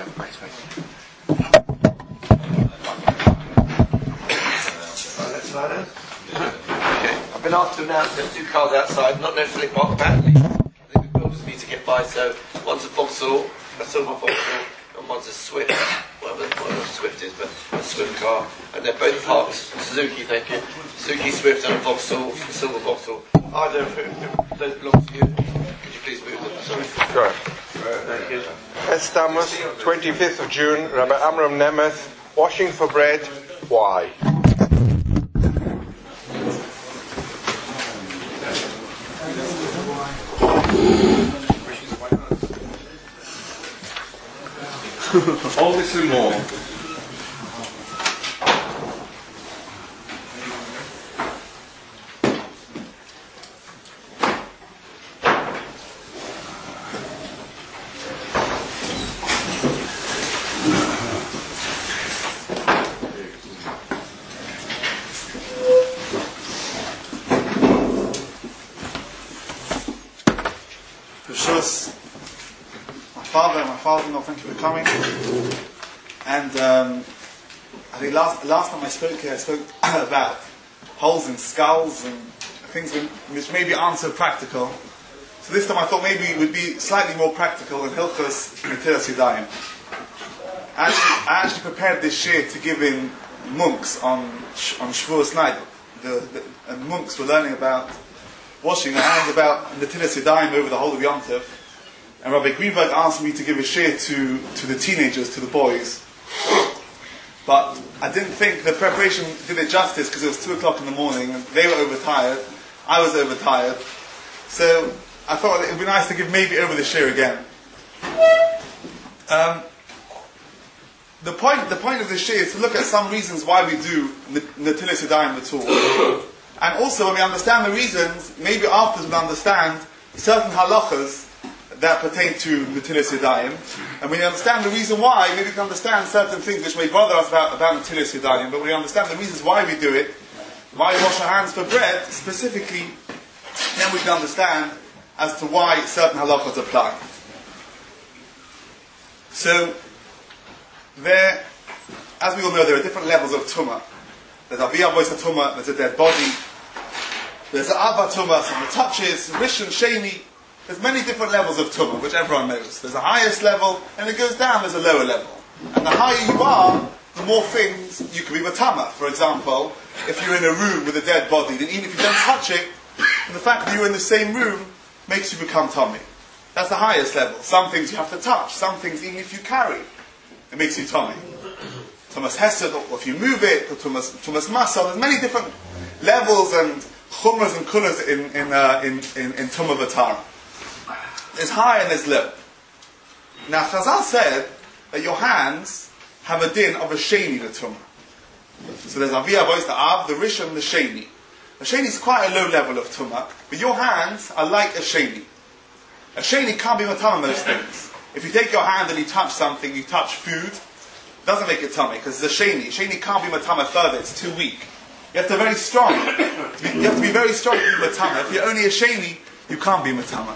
Wait. Okay. I've been asked to announce there's two cars outside, not necessarily parked badly. I think we've got just need to get by, so one's a Vauxhall, a silver Vauxhall, and one's a Swift, whatever Swift is, but a Swift car. And they're both parked, Suzuki, thank you. Suzuki Swift and a Vauxhall, a silver Vauxhall. I don't know if those belong to you. Could you please move them? Sorry. Sure. Thank you. Estamos, 25th of June, Rabbi Amram Nemeth, washing for bread. Why? All this and more. My father-in-law, thank you for coming. And I think last time I spoke here, I spoke about holes in skulls and things which maybe aren't so practical. So this time I thought maybe it would be slightly more practical in Hilchos Netilas Yadayim. I actually prepared this shir to give in monks on Shavuos night. The monks were learning about washing their hands, about Netilas Yadayim over the whole of Yom Tov. And Rabbi Greenberg asked me to give a shir to the teenagers, to the boys. But I didn't think the preparation did it justice because it was 2 o'clock in the morning and they were overtired. I was overtired. So I thought it would be nice to give maybe over the shir again. The point of the shir is to look at some reasons why we do Netilas Yadayim at all. And also when we understand the reasons, maybe afterwards we'll understand certain halachas that pertain to Netilas Yadayim. And when you understand the reason why, maybe you can understand certain things which may bother us about Netilas Yadayim, but when you understand the reasons why we do it, why we wash our hands for bread, specifically, then we can understand as to why certain halachas apply. So, as we all know, there are different levels of tumah. There's Aviyah Bois HaTumah, there's a dead body. There's an Abba Tumah, some touches, Rishon, Sheni. There's many different levels of tumah, which everyone knows. There's a highest level, and it goes down, there's a lower level. And the higher you are, the more things you can be matama. For example, if you're in a room with a dead body, then even if you don't touch it, the fact that you're in the same room makes you become tummy. That's the highest level. Some things you have to touch, some things even if you carry, it makes you tummy. Tumas hesed, or if you move it, or tumas masal. There's many different levels and chumras and kulas in tumah v'tara. There's high and there's low. Now Chazal said that your hands have a din of a sheni l'tumah. So there's Aviyah Bois Av, the Rishon, the Sheni. The Sheni is quite a low level of tumah, but your hands are like a Sheni. A Sheni can't be matama most things. If you take your hand and you touch something, you touch food, it doesn't make it tummy because it's a Sheni. Sheni can't be matama further, it's too weak. You have to be very strong. You have to be very strong to be matama. If you're only a Sheni, you can't be matama.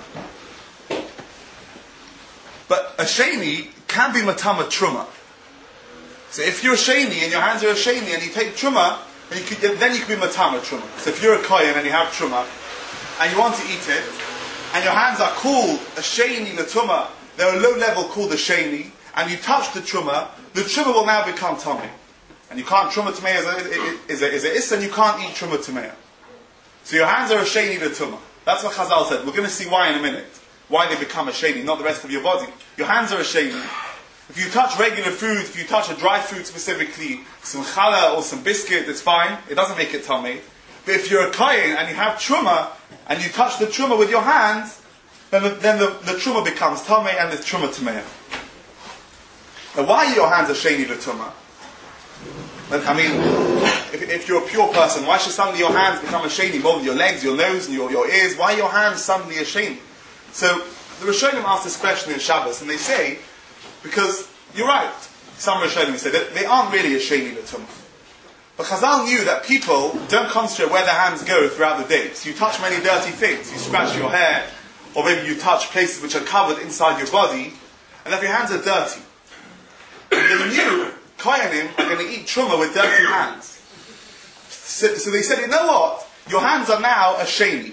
But a sheni can be matama truma. So if you're a sheni and your hands are a sheni and you take truma, then you can be matama truma. So if you're a kohen and you have truma and you want to eat it, and your hands are called a sheni l'tuma, they're a low level called a sheni, and you touch the truma will now become tummy. And you can't truma tamei is a issa, and you can't eat truma tamei. So your hands are a sheni l'tuma. That's what Chazal said. We're going to see why in a minute. Why they become a sheni, not the rest of your body. Your hands are a sheni. If you touch regular food, if you touch a dry food specifically, some challah or some biscuit, it's fine. It doesn't make it tummy. But if you're a kohen and you have truma, and you touch the truma with your hands, then the truma becomes tummy and the truma tamei. Now why are your hands a sheni to truma? I mean, if you're a pure person, why should suddenly your hands become a sheni more than your legs, your nose, and your ears? Why are your hands suddenly a sheni? So, the Rishonim asked this question in Shabbos, and they say, because, you're right, some Rishonim say that they aren't really a sheni l'tumah. But Chazal knew that people don't concentrate where their hands go throughout the day. So you touch many dirty things, you scratch your hair, or maybe you touch places which are covered inside your body, and if your hands are dirty. They knew Kohanim are going to eat truma with dirty hands. So they said, you know what? Your hands are now a sheni.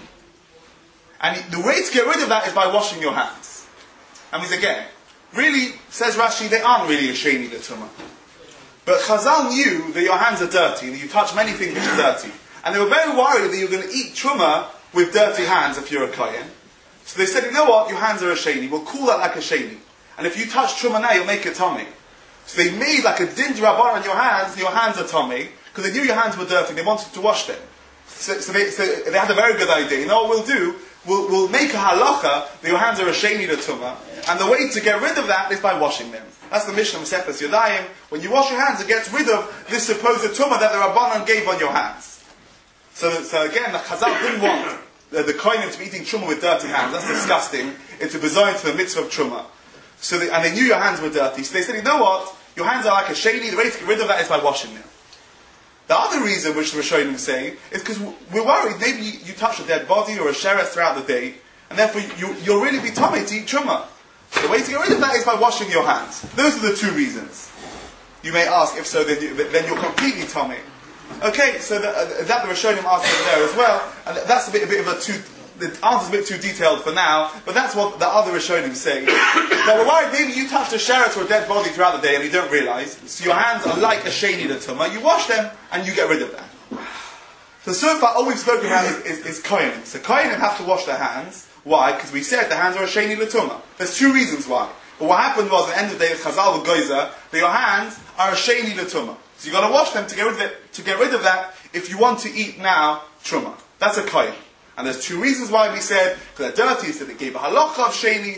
And the way to get rid of that is by washing your hands. I mean, again, really, says Rashi, they aren't really a sheni l'tumah. But Chazal knew that your hands are dirty, that you touch many things which are dirty. And they were very worried that you were going to eat truma with dirty hands if you're a kohen. So they said, you know what, your hands are a sheni, we'll call that like a sheni. And if you touch truma now, you'll make it tummy. So they made like a din rabban on your hands are tummy, because they knew your hands were dirty, they wanted to wash them. So they had a very good idea. You know what we'll do? We'll make a halacha that your hands are a sheni l'tumah, and the way to get rid of that is by washing them. That's the Mishnah Mesechus Yodayim. When you wash your hands, it gets rid of this supposed tumah that the Rabbanan gave on your hands. So again, the Chazal didn't want the kohenim to be eating truma with dirty hands. That's disgusting. It's a bizarre to the mitzvah of truma. And they knew your hands were dirty. So they said, you know what? Your hands are like a sheni. The way to get rid of that is by washing them. The other reason which the Rishonim say is because we're worried maybe you touch a dead body or a sheretz throughout the day, and therefore you'll really be tummy to eat truma. The way to get rid of that is by washing your hands. Those are the two reasons. You may ask, if so, then you're completely tummy. Okay, so that the Rishonim answered there as well, and that's a bit of a the answer's a bit too detailed for now, but that's what the other Rishonim say. Now we're worried maybe you touched a sheretz or a dead body throughout the day and you don't realise, so your hands are like a sheni l'tumah, you wash them and you get rid of that. So far all we've spoken about is kohenim. So kohenim have to wash their hands. Why? Because we said the hands are a sheni l'tumah. There's two reasons why. But what happened was at the end of the day, Chazal with Goizer, that your hands are a sheni l'tumah. So you've got to wash them to get rid of it. To get rid of that, if you want to eat now truma, that's a kohen. And there's two reasons why we said, because they're dirty, so they gave a halacha of sheni,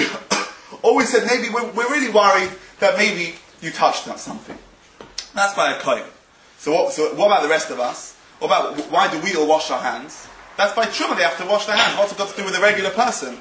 or we said maybe we're really worried that maybe you touched on something. That's by a kohen. So what about the rest of us? What about why do we all wash our hands? That's by truma, they have to wash their hands. What's it got to do with a regular person?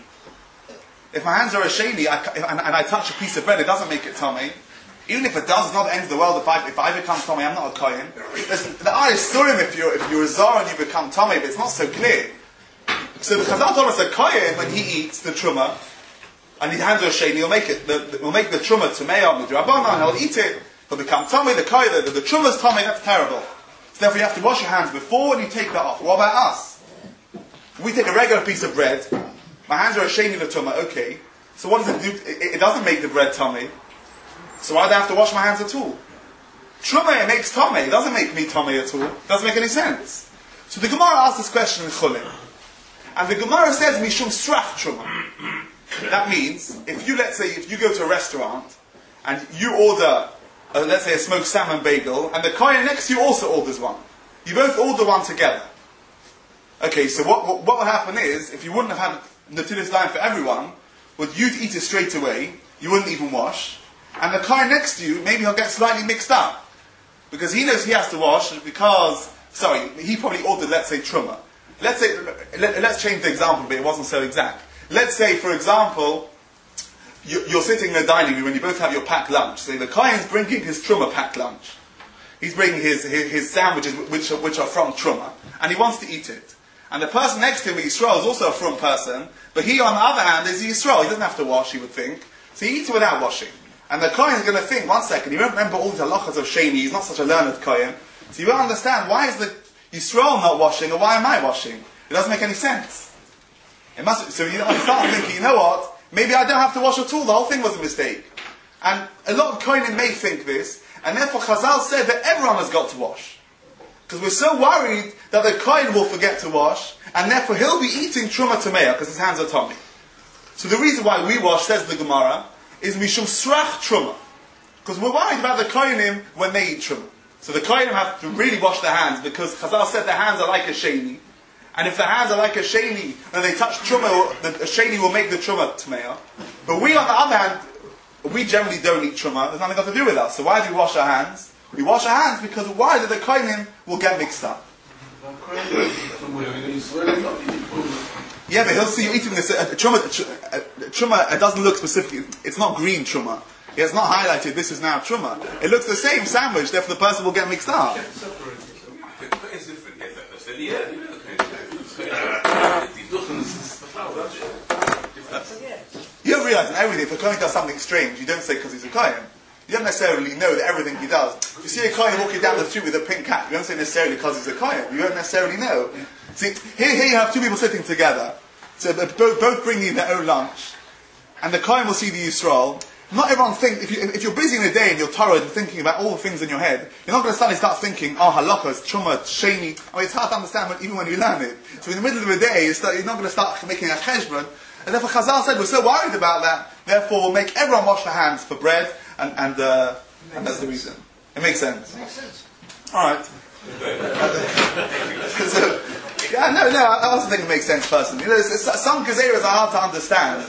If my hands are a sheni and I touch a piece of bread, it doesn't make it tummy. Even if it does, it's not the end of the world. If I become tummy, I'm not a kohen. The eye is surim if you're a zar and you become tummy, but it's not so clear. So the Chazal told us that kohen, when he eats the truma, and his hands are a sheni, he'll make the truma tamei midrabanan, he'll eat it, he'll become tummy, the kohen, the truma's tummy, that's terrible. So therefore you have to wash your hands before and you take that off. What about us? We take a regular piece of bread, my hands are a sheni l'tumah, okay. So what does it do? It doesn't make the bread tummy. So why do I have to wash my hands at all? Truma, it makes tummy, it doesn't make me tummy at all. It doesn't make any sense. So the Gemara asked this question in Chulin. And the Gemara says, Mishum strach truma. That means, if you go to a restaurant, and you order, let's say a smoked salmon bagel, and the kohen next to you also orders one. You both order one together. Okay, so what would happen is, if you wouldn't have had Natilas line for everyone, you'd eat it straight away, you wouldn't even wash, and the kohen next to you, maybe he'll get slightly mixed up. Because he knows he has to wash, he probably ordered, let's say, truma. Let's change the example, but it wasn't so exact. Let's say, for example, you're sitting in a dining room and you both have your packed lunch. So the kohen's bringing his truma packed lunch. He's bringing his sandwiches, which are from truma, and he wants to eat it. And the person next to him, Yisrael, is also a from person, but he, on the other hand, is Yisrael. He doesn't have to wash, he would think. So he eats it without washing. And the kohen is going to think, one second, he won't remember all the halachas of sheni, he's not such a learned kohen. So you won't understand, why is the Yisrael not washing, or why am I washing? It doesn't make any sense. So you start thinking, you know what, maybe I don't have to wash at all, the whole thing was a mistake. And a lot of kohenim may think this, and therefore Chazal said that everyone has got to wash. Because we're so worried that the kohen will forget to wash, and therefore he'll be eating truma tameya, because his hands are tummy. So the reason why we wash, says the Gemara, is mishum srach truma. Because we're worried about the kohenim when they eat truma. So the kohenim have to really wash their hands, because Chazal said their hands are like a sheni. And if the hands are like a sheni, and they touch truma, the sheni will make the truma tameya. But we, on the other hand, we generally don't eat truma. There's nothing got to do with us. So why do we wash our hands? We wash our hands because why that the kohenim will get mixed up. Yeah, but he'll see you eating this truma. It doesn't look specific. It's not green truma. He has not highlighted this is now truma. It looks the same sandwich. Therefore, the person will get mixed up. You don't realize in everything, if a kohen does something strange, you don't say because he's a kohen. you don't necessarily know that everything he does. If you see a kohen walking down the street with a pink cap, you don't say necessarily because he's a kohen. You don't necessarily know. See, here you have two people sitting together. So both bringing their own lunch. And the kohen will see the Yisrael. Not everyone thinks, if you're busy in a day and you're tired and thinking about all the things in your head, you're not going to suddenly start thinking, halachas, truma, sheni. I mean, it's hard to understand even when you learn it. So in the middle of the day, you're not going to start making a cheshbon. And therefore Chazal said, we're so worried about that, therefore we'll make everyone wash their hands for bread, and that's the reason. It makes sense. It makes sense. Alright. So, I also think it makes sense personally. Some gezeras are hard to understand.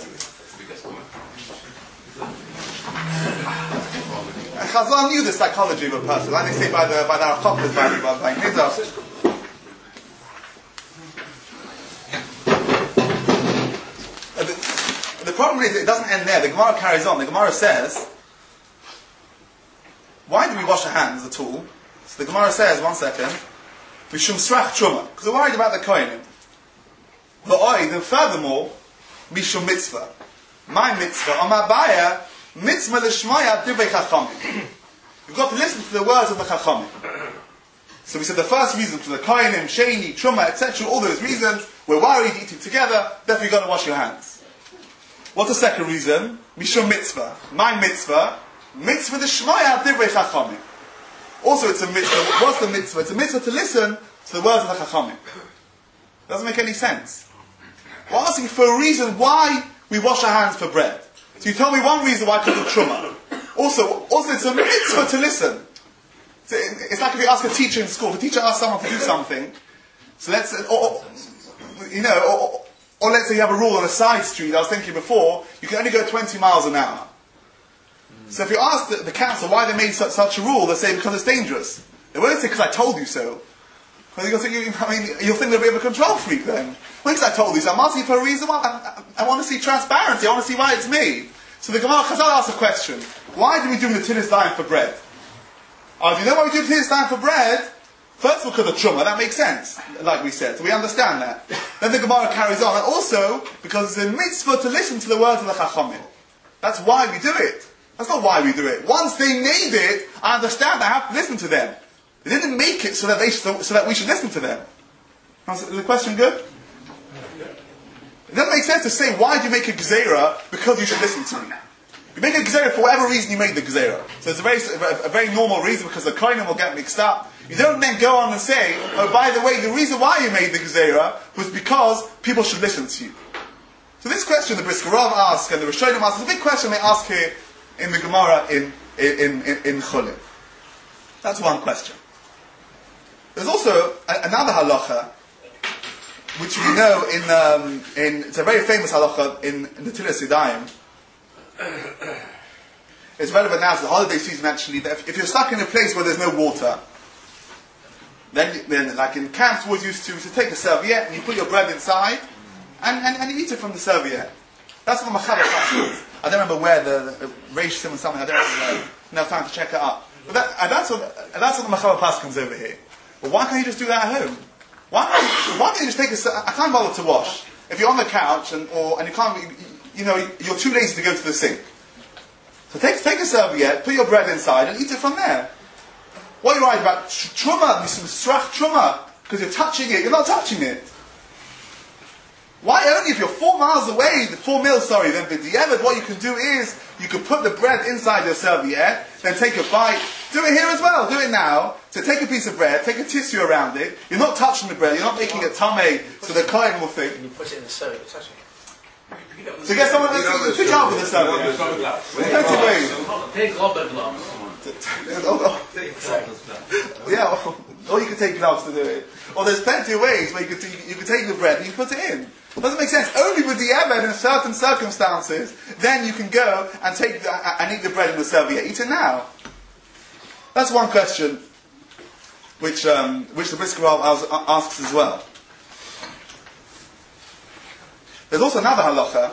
And Chazal knew the psychology of a person, like they say by the Arachokos, by Nizar. The problem is, it doesn't end there. The Gemara carries on. The Gemara says, why do we wash our hands at all? So the Gemara says, one second, Mishum Srach Truma, because we're worried about the Kohanim. Then furthermore, Mishum Mitzvah. My mitzvah, Amar Baya, Mitzvah L'Shmaya Divrei Chachamim. You've got to listen to the words of the Chachamim. So we said the first reason for the Kohanim, Sheni, Truma, etc., all those reasons, we're worried eating together, therefore you've got to wash your hands. What's the second reason? Mishum Mitzvah. My mitzvah, Mitzvah L'Shmaya Divrei Chachamim. Also it's a mitzvah. What's the mitzvah? It's a mitzvah to listen to the words of the Chachamim. Doesn't make any sense. We're asking for a reason why we wash our hands for bread. So you tell me one reason why because of Truma. Also it's a mitzvah to listen. So it's like if you ask a teacher in school, if a teacher asks someone to do something, so let's, or let's say you have a rule on a side street, I was thinking before, you can only go 20 miles an hour. So if you ask the council why they made such a rule, they say because it's dangerous. They won't say because I told you so. But you'll think they're a bit of a control freak then. Well, because I told you so, I'm asking for a reason why. I want to see transparency, I want to see why it's me. So the Gemara Chazal asks a question. Why do we do the Netilas Yadayim for bread? Do you know why we do the Netilas Yadayim for bread? First of all, because of Truma, that makes sense, like we said, so we understand that. Then the Gemara carries on, and also, because it's a mitzvah to listen to the words of the Chachamim. That's why we do it. That's not why we do it. Once they made it, I understand I have to listen to them. They didn't make it so that we should listen to them. Is the question good? It doesn't make sense to say, why do you make a gezerah because you should listen to me? You make a gezerah for whatever reason you made the gezerah. So it's a very normal reason because the kohanim will get mixed up. You don't then go on and say, oh, by the way, the reason why you made the gezerah was because people should listen to you. So this question the Brisker Rav asks and the Rishonim ask is a big question they ask here in the Gemara in Chulin. That's one question. There's also another halacha which we know in it's a very famous halacha in Netilas Yadayim. It's relevant now to the holiday season actually, that if you're stuck in a place where there's no water, then like in camps we're used to take a serviette and you put your bread inside and you eat it from the serviette. That's what Machava Paschal. I don't remember where the Reish Sim or something, I don't have time to check it up. But that's what the Machava Paschal comes over here. But why can't you just do that at home? Why can't you just take I can't bother to wash. If you're on the couch and you can't, you're too lazy to go to the sink. So take a serviette, put your bread inside and eat it from there. What are you worried about? Truma, Srach Truma, because you're touching it, you're not touching it. Why only if you're 4 miles away, 4 mils, then b'diavad, what you can do is, you can put the bread inside your serviette, then take a bite. Do it here as well, do it now. So take a piece of bread, take a tissue around it, you're not touching the bread, you're not making it tameh, so the kohen will think. You put it in the serviette, you're touching it. So get someone to pick up with the serviette. There's plenty of ways. Take rubber gloves. Yeah, or you can take gloves to do it. Or there's plenty of ways where you can take the bread and you put it in. It doesn't make sense. Only with the Ebed in certain circumstances, then you can go and eat the bread in the serviette. Eat it now. That's one question which the Brisker Rav asks as well. There's also another halacha.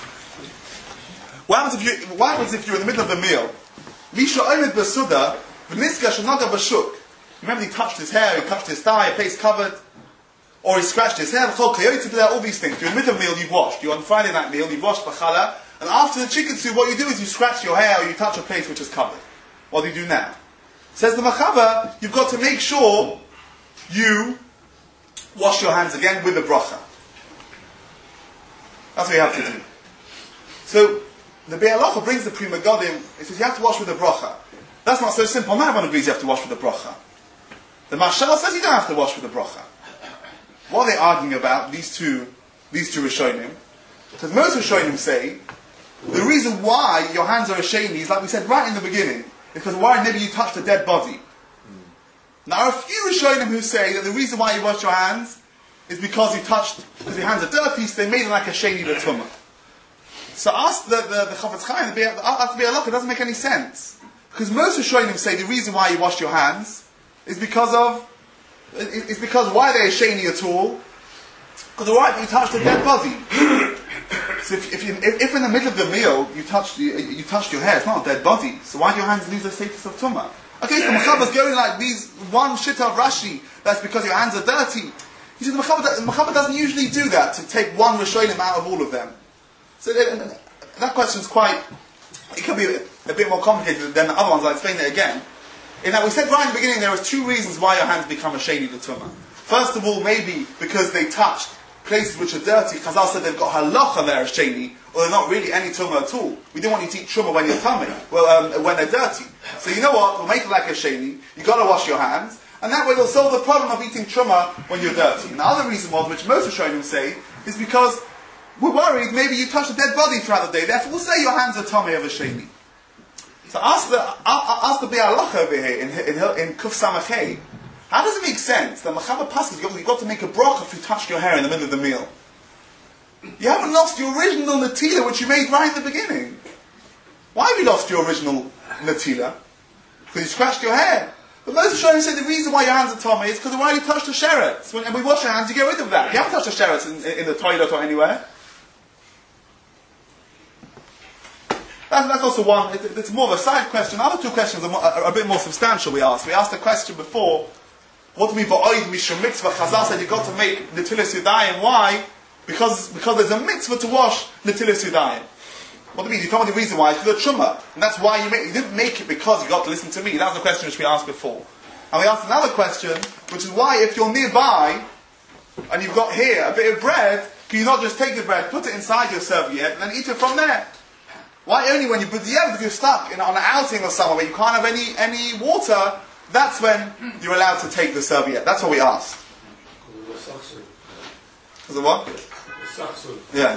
What happens if you're in the middle of the meal? Misha omed b'suda V'niska should not have a shuk. Remember, he touched his hair, he touched his thigh, a place covered, or he scratched his hair. All these things. During middle meal, you've washed. You're on Friday night meal, you've washed b'chala, and after the chicken soup, what you do is you scratch your hair or you touch a place which is covered. What do you do now? Says the Machaber, you've got to make sure you wash your hands again with the bracha. That's what you have to do. So, the Be'er Halacha brings the Pri Megadim, he says you have to wash with the bracha. That's not so simple. Not everyone agrees you have to wash with the bracha. The Mashal says you don't have to wash with the bracha. What are they arguing about, these two Rishonim? Because most Rishonim say, the reason why your hands are sheni is like we said right in the beginning, because why maybe you touched a dead body. Now a few Rishonim who say that the reason why you wash your hands is because because your hands are dirty, so they made it like a sheni l'tumah. So ask the Chafetz Chaim, ask the Be'er Halacha, it doesn't make any sense. Because most Rishonim say the reason why you wash your hands is because why they're sheni at all? Because you touched a dead body. So if in the middle of the meal you touched your hair, it's not a dead body. So why do your hands lose the status of tumah? Okay, so the Mechaber's going like these one shitta of Rashi. That's because your hands are dirty. He says the Mechaber doesn't usually do that to take one Rishonim out of all of them. So that question's it can be a bit more complicated than the other ones. I'll explain it again. In that we said right in the beginning there are two reasons why your hands become a sheni l'tumah. First of all, maybe because they touched places which are dirty. Chazal said they've got halacha there as sheni, or they're not really any tumah at all. We don't want you to eat truma when you're tummy, when they're dirty. So you know what? We'll make it like a sheni. You've got to wash your hands, and that way they'll solve the problem of eating truma when you're dirty. And the other reason was, which most Rishonim say, is because we're worried maybe you touched a dead body throughout the day. Therefore, we'll say your hands are tummy of a sheni. So ask the Be'er Halacha over here in Kuf Samachay. How does it make sense that Machaber Pasuk you've got to make a bracha if you touched your hair in the middle of the meal? You haven't lost your original natila which you made right in the beginning. Why have you lost your original natila? Because you scratched your hair. But most Rishonim say the reason why your hands are tummy is because why you touched the sheretz. When we wash your hands, you get rid of that. You haven't touched the sheretz in the toilet or anywhere. That's also one. It's more of a side question. The other two questions are a bit more substantial. We asked the question before. What do we mean by oid mishum mitzvah? Chazal said you've got to make netilas yadayim. Why? Because there's a mitzvah to wash netilas yadayim. What do you mean? You told me the reason why. It's for the truma, and that's why you didn't make it because you got to listen to me. That was the question which we asked before. And we asked another question, which is why, if you're nearby and you've got here a bit of bread, can you not just take the bread, put it inside your serviette, and then eat it from there? Why only when if you're stuck on an outing or somewhere where you can't have any water? That's when you're allowed to take the serviette. That's what we asked. Is it what? Yeah.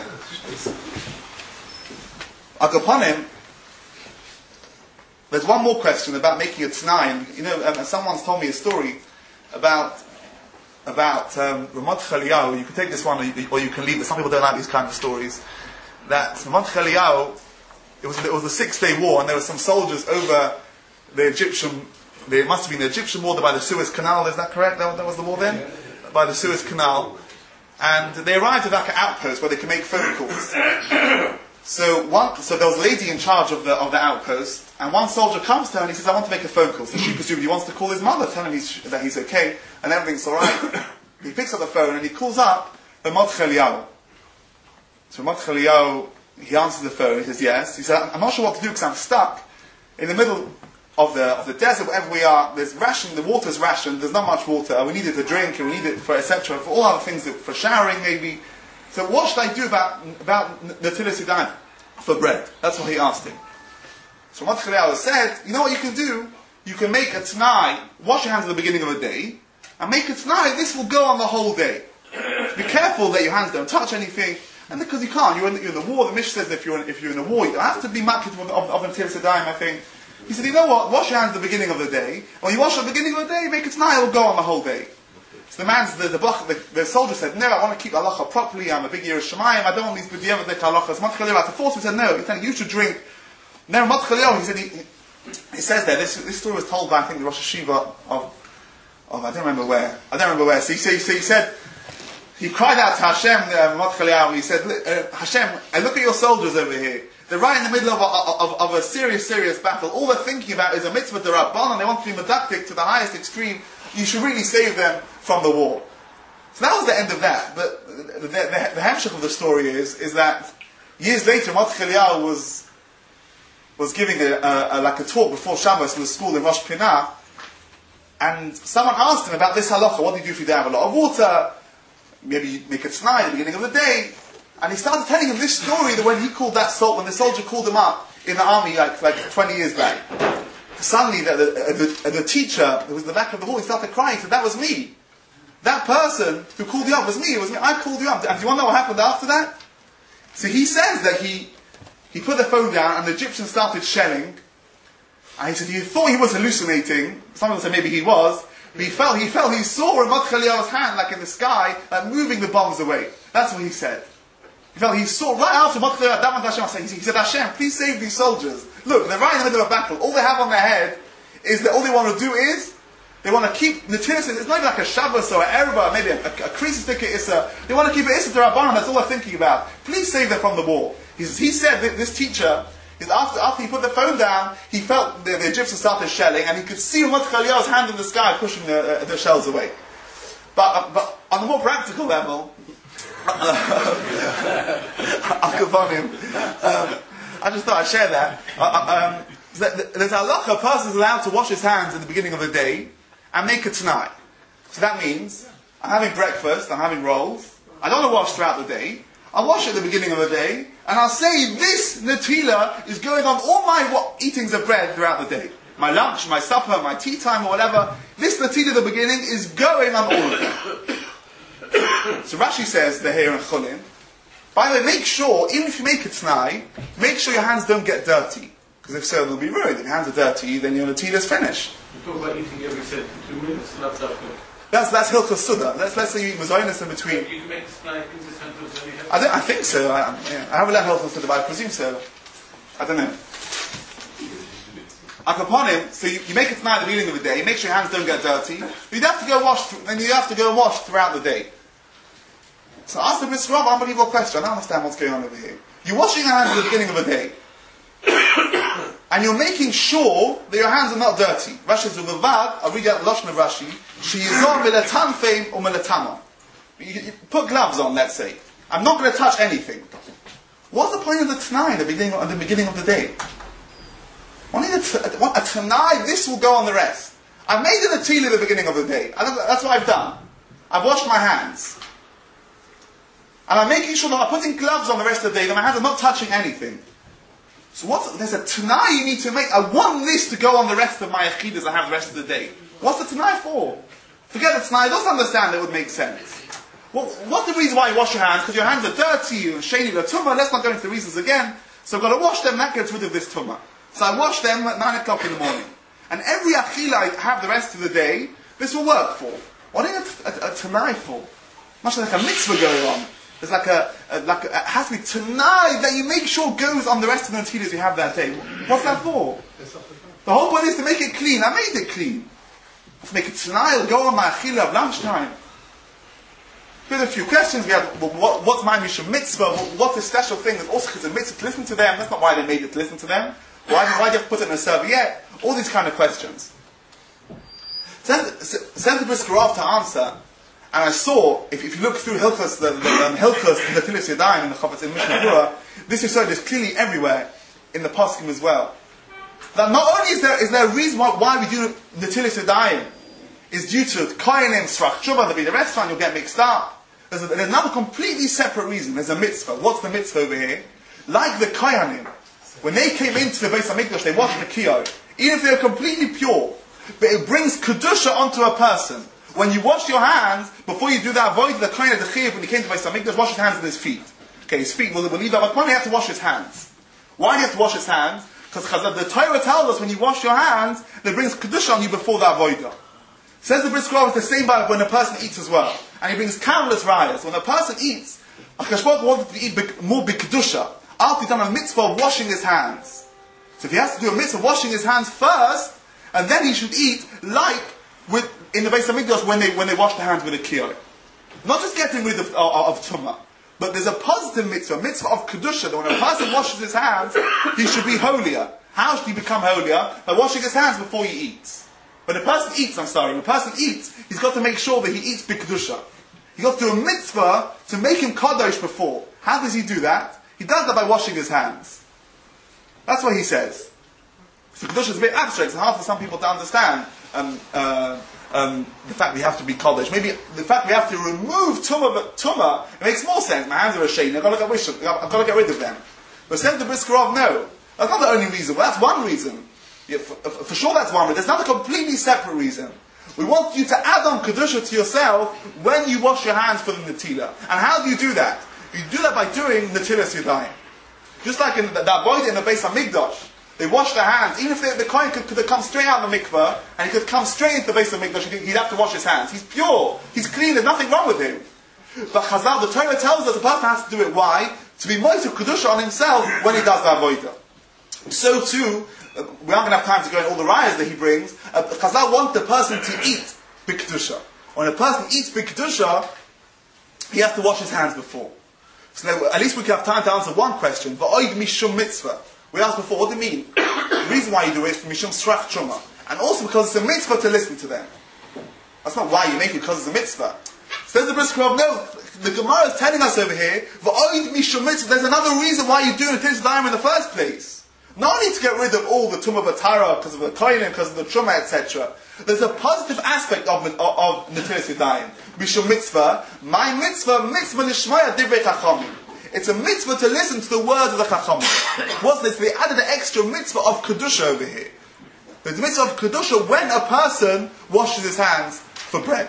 Akaponim, there's one more question about making a t'naim. You know, someone's told me a story about Ramat Chaliyahu. You can take this one or you can leave it. Some people don't like these kind of stories. That Ramat Chaliyahu, it was the 6-day war, and there were some soldiers over the Egyptian. There must have been the Egyptian war by the Suez Canal. Is that correct? That was the war then, by the Suez Canal, and they arrived at like an outpost where they could make phone calls. So there was a lady in charge of the outpost, and one soldier comes to her and he says, "I want to make a phone call." So she presumably wants to call his mother, tell him that he's okay and everything's all right. He picks up the phone and he calls up Ramat Chaliyahu. So Ramat Chaliyahu, he answers the phone. He says, "Yes." He said, "I'm not sure what to do because I'm stuck in the middle of the desert, wherever we are. There's ration, the water's rationed, there's not much water, we need it to drink, and we need it for etc., for all other things, for showering maybe. So what should I do about netilas yadayim for bread?" That's what he asked him. So Ramat Chaliyahu said, you know what you can do? You can make a t'nai, wash your hands at the beginning of the day, and make a t'nai, this will go on the whole day. Be careful that your hands don't touch anything, and because you can't, you're in the war. The Mishnah says if you're in a war, you have to be makit of netilas yadayim, I think. He said, you know what, wash your hands at the beginning of the day. When you wash at the beginning of the day, make it t'nai, it will go on the whole day. So the soldier said, no, I want to keep halacha properly, I'm a big Yiras Shamayim, I don't want these b'diavad halachas. Ramat Chaliyahu to force him, he said, no, he's telling you should drink. Now Ramat Chaliyahu, he said, he says there, this story was told by, I think, the Rosh Hashiva of I don't remember where. So he said, he cried out to Hashem, Ramat Chaliyahu, he said, Hashem, I look at your soldiers over here, They're right in the middle of a serious battle. All they're thinking about is a mitzvah d'Rabbanan. They want to be medactic to the highest extreme. You should really save them from the war. So that was the end of that. But the hemshech of the story is that years later, Mordechai Eliyahu was giving a talk before Shabbos in the school in Rosh Pinah, and someone asked him about this halacha. What do you do if you don't have a lot of water? Maybe you make a t'nai at the beginning of the day. And he started telling him this story that when he called that salt, when the soldier called him up in the army like 20 years back, suddenly the teacher who was in the back of the hall, he started crying. He said, that was me. That person who called you up was me. It was me. I called you up. And do you want to know what happened after that? So he says that he put the phone down and the Egyptians started shelling. And he said he thought he was hallucinating. Someone said maybe he was. But he saw Mordechai Eliyahu's hand like in the sky, like moving the bombs away. That's what he said. He saw right after Mordechai Eliyahu, he said, Hashem, please save these soldiers. Look, they're right in the middle of a battle. All they have on their head is that all they want to do is, they want to keep Natilas. It's not even like a Shabbos or an Erev, maybe a crease sticker Issa. They want to keep it Issa to Rabbanan. That's all they're thinking about. Please save them from the war. He said that this teacher, after he put the phone down, he felt the Egyptians started shelling, and he could see Mordechai Eliyahu's hand in the sky pushing the shells away. But on a more practical level, I just thought I'd share that. There's a halacha, a person is allowed to wash his hands at the beginning of the day and make a t'nai. So that means, I'm having breakfast, I'm having rolls, I don't want to wash throughout the day, I'll wash at the beginning of the day, and I'll say this natila is going on all my eatings of bread throughout the day. My lunch, my supper, my tea time or whatever, this natila at the beginning is going on all of them. So Rashi says they're here in Chulin. By the way, make sure, even if you make a t'nai, make sure your hands don't get dirty. Because if so, they'll be ruined. If your hands are dirty, then your natila is finished. You talk about eating every 2 minutes, that's up to That's Hilchos Suda. Let's say you eat mazonos in between. you can make t'nai consistent with any I think so. I haven't learned Hilchos Suda, but I presume so. I don't know. Akaponim, so you make a t'nai at the beginning of the day, make sure your hands don't get dirty, but you'd have to go wash, then you have to go wash throughout the day. So ask the Bris Rav, unbelievable question. I don't understand what's going on over here. You're washing your hands at the beginning of the day, and you're making sure that your hands are not dirty. Rashi says, I'll read out the Lashon of Rashi, Sheyizor milatanfeim or milatama. You put gloves on, let's say. I'm not going to touch anything. What's the point of the t'nai at the beginning of the day? A t'nai, this will go on the rest. I made a natila at the beginning of the day. That's what I've done. I've washed my hands. And I'm making sure that I'm putting gloves on the rest of the day, that my hands are not touching anything. So there's a t'nai you need to make. I want this to go on the rest of my achidas I have the rest of the day. What's the t'nai for? Forget the t'nai, just understand it would make sense. Well, what's the reason why you wash your hands? Because your hands are dirty, sheni l'tumah. Let's not go into the reasons again. So I've got to wash them, that gets rid of this tumah. So I wash them at 9 o'clock in the morning. And every achila I have the rest of the day, this will work for. What is a t'nai for? Much like a mitzvah going on. There's it has to be t'nai that you make sure goes on the rest of the natilas you have that day. What's that for? The whole point is to make it clean. I made it clean. To make it t'nai, it'll go on my achila of lunchtime. There's a few questions. We have, what's my mission mitzvah? What's the special thing? There's also because a mitzvah to listen to them. That's not why they made it to listen to them. Why do you have to put it in a serviette? All these kind of questions. Send the Bris Rav to answer. And I saw, if you look through Hilchos, the Natilas Yadayim in the Chavetz in Mishnah Berurah, this is clearly everywhere in the Poskim as well. That not only is there a reason why we do Natilas Yadayim, is due to Koyanim, Srach Tshuva, there'll be the restaurant, you'll get mixed up. There's another completely separate reason. There's a mitzvah. What's the mitzvah over here? Like the Koyanim, when they came into the Beis HaMikdash, they washed the kiyot, even if they were completely pure, but it brings kedusha onto a person. When you wash your hands, before you do that, avoid the kind of the chiyuv when he came to Beis HaMikdash, wash his hands and his feet. Okay, his feet will leave that, but when he has to wash his hands. Why do you have to wash his hands? Because the Torah tells us when you wash your hands, it brings kedusha on you before the avodah. Says the Bris Rav, it's the same when a person eats as well. And he brings countless rayas. When a person eats, HaKadosh Baruch Hu wanted to eat more b'kedusha, after he's done a mitzvah of washing his hands. So if he has to do a mitzvah of washing his hands first, and then he should eat like in the Beis HaMikdash when they wash their hands with a kiyot. Not just getting rid of tumah, But there's a positive mitzvah of kedusha, that when a person washes his hands, he should be holier. How should he become holier? By washing his hands before he eats. When a person eats, he's got to make sure that he eats b'kedusha. He got to do a mitzvah to make him kadosh before. How does he do that? He does that by washing his hands. That's what he says. So kedusha is a bit abstract. It's hard for some people to understand the fact we have to be kadosh. Maybe the fact we have to remove tumah, it makes more sense. My hands are ashamed. I've got to get rid of them. But says the Brisker Rov, no. That's not the only reason. Well, that's one reason. Yeah, for sure that's one reason. There's another completely separate reason. We want you to add on kedusha to yourself when you wash your hands for the netilah. And how do you do that? You do that by doing netilas yadayim. Just like in the avodah in the Beis Hamikdash, they wash their hands. Even if the kohen could come straight out of the mikveh and he could come straight into the Beis Hamikdash, he'd have to wash his hands. He's pure. He's clean. There's nothing wrong with him. But Chazal, the Torah tells us the person has to do it. Why? To be moitzah kedusha on himself when he does the avodah. So too, we aren't going to have time to go in all the rayas that he brings. Chazal wants the person to eat b'kedusha. When a person eats b'kedusha, he has to wash his hands before. So now, at least we can have time to answer one question. V'oid mishum mitzvah. We asked before, what do you mean? The reason why you do it is for mishum srach truma, and also because it's a mitzvah to listen to them. That's not why you make it, because it's a mitzvah. Says the Brisker Rov, no, the Gemara is telling us over here, v'oid mishum mitzvah. There's another reason why you're doing netilas yadayim in the first place. Not only to get rid of all the tumah b'tara, because of the kohenim, because of the truma, etc. There's a positive aspect of netilas yadayim. Mishum mitzvah, my mitzvah nishmaya divrei chachamim. It's a mitzvah to listen to the words of the chachamim. What's this? They added an extra mitzvah of kedusha over here. There's a mitzvah of kedusha when a person washes his hands for bread.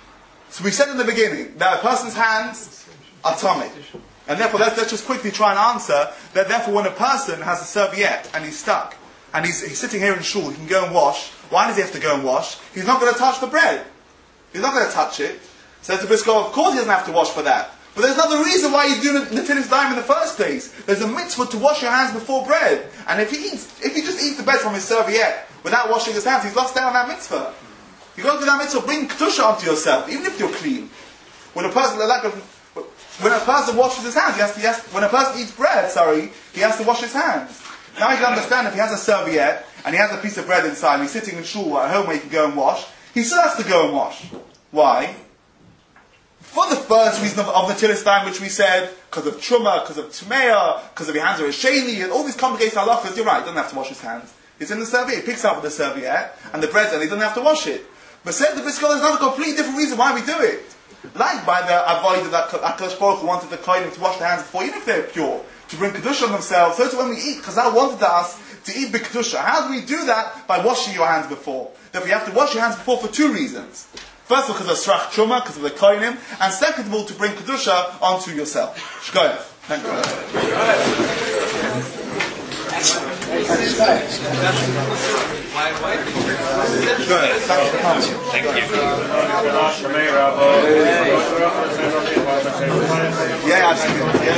So we said in the beginning that a person's hands are tummy. And therefore, let's just quickly try and answer that. Therefore, when a person has a serviette and he's stuck, and he's sitting here in shul, he can go and wash. Why does he have to go and wash? He's not going to touch the bread. He's not going to touch it. Says the Brisker Rov, of course he doesn't have to wash for that. But there's another reason why you do netilas yadayim in the first place. There's a mitzvah to wash your hands before bread. And if he just eats the bread from his serviette without washing his hands, he's lost out on that mitzvah. You got to do that mitzvah, bring kedusha onto yourself, even if you're clean. When a person washes his hands, when a person eats bread, he has to wash his hands. Now you can understand if he has a serviette and he has a piece of bread inside and he's sitting in shul at home where he can go and wash, he still has to go and wash. Why? For the first reason of netilas yadayim, which we said, because of truma, because of tmeah, because of your hands are sheni, and all these complicated halachas, you're right, he doesn't have to wash his hands. It's in the serviette, he picks up with the serviette, and the bread's and he doesn't have to wash it. But said the Brisker Rov, there's not a completely different reason why we do it. Like by the avodah that HaKadosh Baruch Hu wanted the kohenim to wash their hands before, even if they're pure, to bring kedusha on themselves. So too when we eat, Chazal wanted us to eat b'kedusha. How do we do that? By washing your hands before. Therefore, you have to wash your hands before for two reasons. First of all, because of srach truma, because of the kohenim, and second of all, to bring kedusha onto yourself. Shkoyach. Thank you. Good. Thank you. Yeah, absolutely.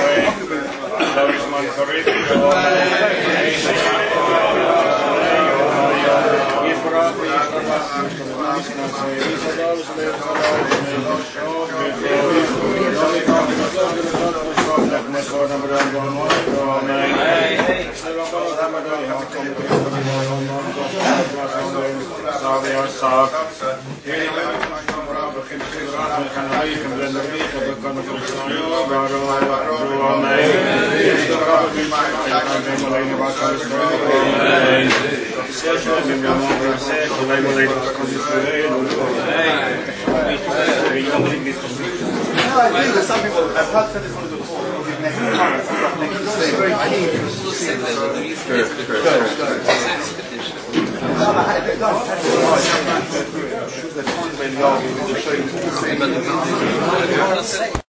Some people have had said this one before. Good.